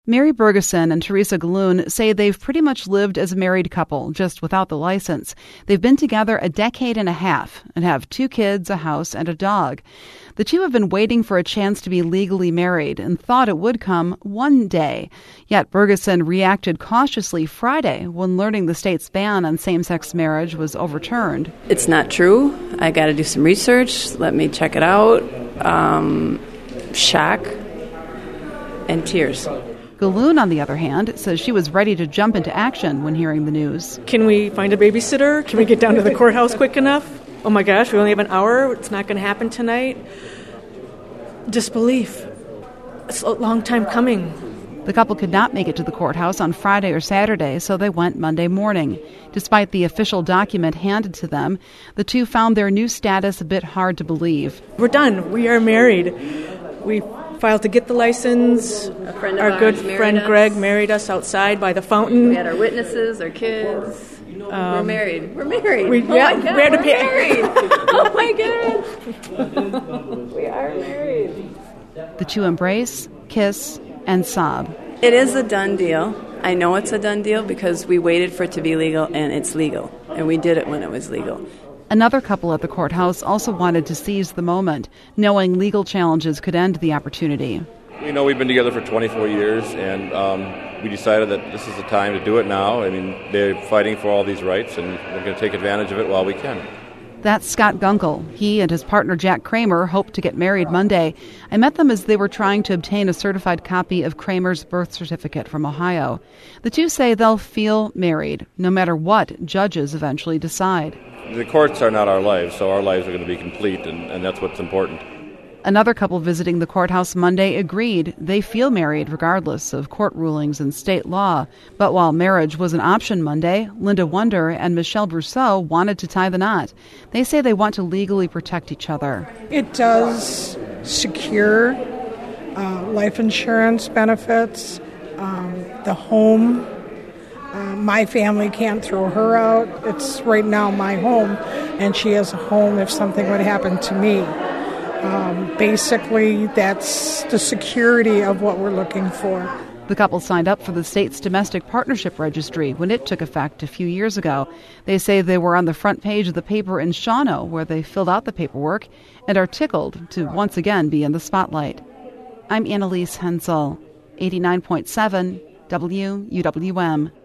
Mary Bergeson and Teresa Galoon say they've pretty much lived as a married couple, just without the license. They've been together a decade and a half and have 2 kids, a house, and a dog. The two have been waiting for a chance to be legally married and thought it would come one day. Yet Bergeson reacted cautiously Friday when learning the state's ban on same-sex marriage was overturned. It's not true. I got to do some research. Let me check it out. Shock and tears. Galoon, on the other hand, says she was ready to jump into action when hearing the news. Can we find a babysitter? Can we get down to the courthouse quick enough? Oh my gosh, we only have an hour. It's not going to happen tonight. Disbelief. It's a long time coming. The couple could not make it to the courthouse on Friday or Saturday, so they went Monday morning. Despite the official document handed to them, the two found their new status a bit hard to believe. We're done. We are married. We filed to get the license. Our good friend Greg married us outside by the fountain. We had our witnesses, our kids. We're married. We're married. We had to pay. Married. Oh my goodness. We are married. The two embrace, kiss, and sob. It is a done deal. I know it's a done deal because we waited for it to be legal, and it's legal. And we did it when it was legal. Another couple at the courthouse also wanted to seize the moment, knowing legal challenges could end the opportunity. You know, we've been together for 24 years, and we decided that this is the time to do it now. I mean, they're fighting for all these rights, and we're going to take advantage of it while we can. That's Scott Gunkel. He and his partner Jack Kramer hope to get married Monday. I met them as they were trying to obtain a certified copy of Kramer's birth certificate from Ohio. The two say they'll feel married, no matter what judges eventually decide. The courts are not our lives, so our lives are going to be complete, and that's what's important. Another couple visiting the courthouse Monday agreed they feel married regardless of court rulings and state law. But while marriage was an option Monday, Linda Wunder and Michelle Brousseau wanted to tie the knot. They say they want to legally protect each other. It does secure life insurance benefits, the home. My family can't throw her out. It's right now my home, and she has a home if something would happen to me. Basically, that's the security of what we're looking for. The couple signed up for the state's domestic partnership registry when it took effect a few years ago. They say they were on the front page of the paper in Shawano, where they filled out the paperwork, and are tickled to once again be in the spotlight. I'm Annalise Hensel, 89.7 WUWM.